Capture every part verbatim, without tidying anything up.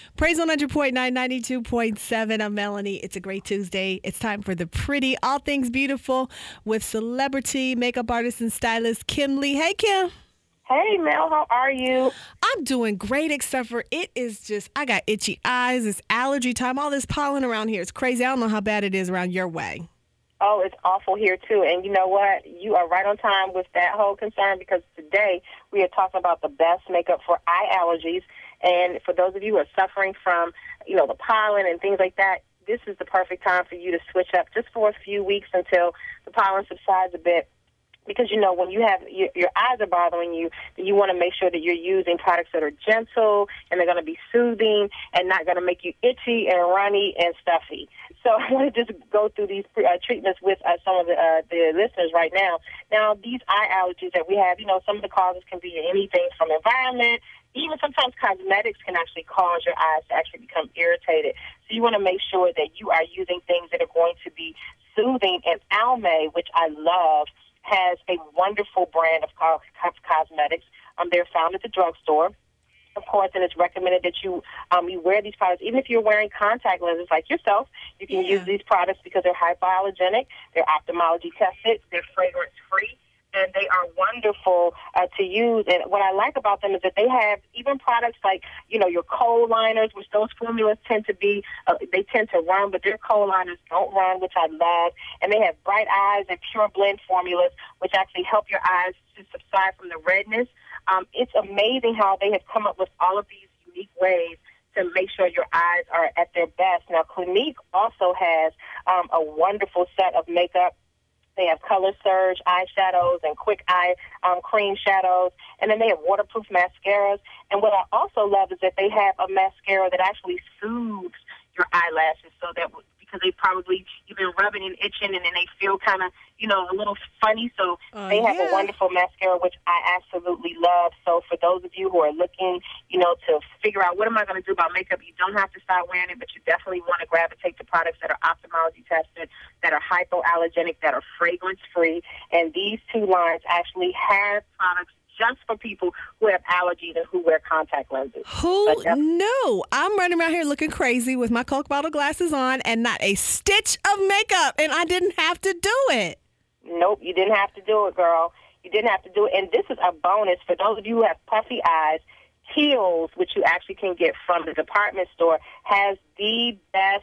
Praise one hundred point nine, ninety-two point seven. I'm Melanie. It's a great Tuesday. It's time for The Pretty, All Things Beautiful with celebrity makeup artist and stylist Kim Lee. Hey, Kim. Hey, Mel. How are you? I'm doing great, except for it is just, I got itchy eyes. It's allergy time. All this pollen around here. It's crazy. I don't know how bad it is around your way. Oh, it's awful here, too. And you know what? You are right on time with that whole concern, because today we are talking about the best makeup for eye allergies. And for those of you who are suffering from, you know, the pollen and things like that, this is the perfect time for you to switch up just for a few weeks until the pollen subsides a bit. Because, you know, when you have your, your eyes are bothering you, you want to make sure that you're using products that are gentle and they're going to be soothing and not going to make you itchy and runny and stuffy. So I want to just go through these uh, treatments with uh, some of the, uh, the listeners right now. Now, these eye allergies that we have, you know, some of the causes can be anything from environment. Even sometimes cosmetics can actually cause your eyes to actually become irritated. So you want to make sure that you are using things that are going to be soothing. And Almay, which I love, has a wonderful brand of cosmetics. Um, they're found at the drugstore, of course, and it's recommended that you um, you wear these products. Even if you're wearing contact lenses like yourself, you can yeah. use these products because they're hypoallergenic, they're ophthalmology tested, they're fragrance-free, and they are wonderful uh, to use. And what I like about them is that they have even products like, you know, your cold liners, which those formulas tend to be, uh, they tend to run, but their cold liners don't run, which I love. And they have Bright Eyes and Pure Blend formulas, which actually help your eyes to subside from the redness. Um, it's amazing how they have come up with all of these unique ways to make sure your eyes are at their best. Now, Clinique also has um, a wonderful set of makeup. They have Color Surge eyeshadows and Quick Eye um, cream shadows, and then they have waterproof mascaras. And what I also love is that they have a mascara that actually soothes your eyelashes, so that because they probably you've been rubbing and itching, and then they feel kind of you know a little funny. So uh, they have yeah. a wonderful mascara, which I absolutely love. So for those of you who are looking, you know, to figure out what am I going to do about makeup, you don't have to start wearing it, but you definitely want to gravitate to products that are ophthalmology tested, that are hypoallergenic, that are fragrance-free. And these two lines actually have products just for people who have allergies and who wear contact lenses. Who knew? I'm running around here looking crazy with my Coke bottle glasses on and not a stitch of makeup, and I didn't have to do it. Nope, you didn't have to do it, girl. You didn't have to do it. And this is a bonus for those of you who have puffy eyes. Kiehl's, which you actually can get from the department store, has the best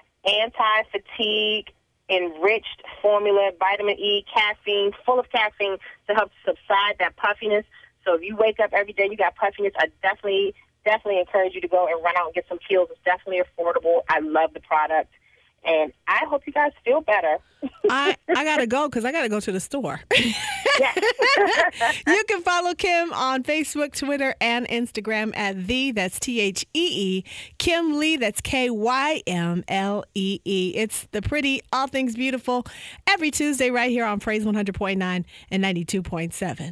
anti-fatigue enriched formula, vitamin E, caffeine, full of caffeine to help subside that puffiness. So if you wake up every day, you got puffiness, I definitely, definitely encourage you to go and run out and get some Kiehl's. It's definitely affordable. I love the product. And I hope you guys feel better. I, I got to go because I got to go to the store. You can follow Kim on Facebook, Twitter, and Instagram at the, that's T H E E, Kim Lee, that's K Y M L E E. It's The Pretty, All Things Beautiful, every Tuesday right here on Praise one hundred point nine and ninety-two point seven.